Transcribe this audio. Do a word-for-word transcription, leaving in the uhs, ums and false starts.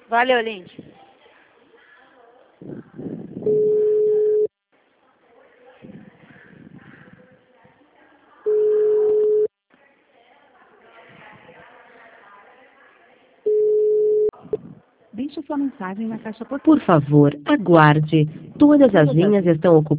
Valeu, Lindy. Deixe sua mensagem na caixa por... Por favor, aguarde. Todas as linhas estão ocupadas.